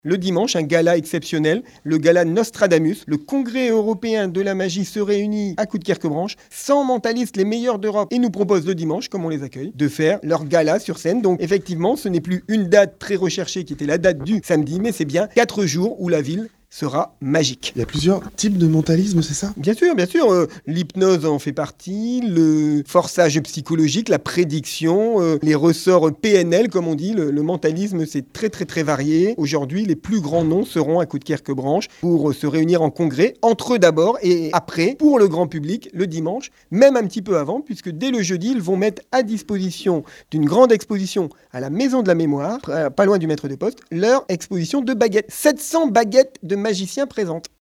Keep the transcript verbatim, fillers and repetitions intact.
Le dimanche, un gala exceptionnel, le gala Nostradamus. Le Congrès européen de la magie se réunit à Coudekerque-Branche. cent mentalistes les meilleurs d'Europe et nous proposent le dimanche, comme on les accueille, de faire leur gala sur scène. Donc effectivement, ce n'est plus une date très recherchée qui était la date du samedi, mais c'est bien quatre jours où la ville sera magique. Il y a plusieurs types de mentalisme, c'est ça ? Bien sûr, bien sûr. Euh, l'hypnose en fait partie, le forçage psychologique, la prédiction, euh, les ressorts P N L, comme on dit. Le, le mentalisme, c'est très, très, très varié. Aujourd'hui, les plus grands noms seront à Coudekerque-Branche pour euh, se réunir en congrès, entre eux d'abord et après, pour le grand public, le dimanche, même un petit peu avant, puisque dès le jeudi, ils vont mettre à disposition d'une grande exposition à la Maison de la Mémoire, pas loin du maître de poste, leur exposition de baguettes. sept cents baguettes de magiciens présentes.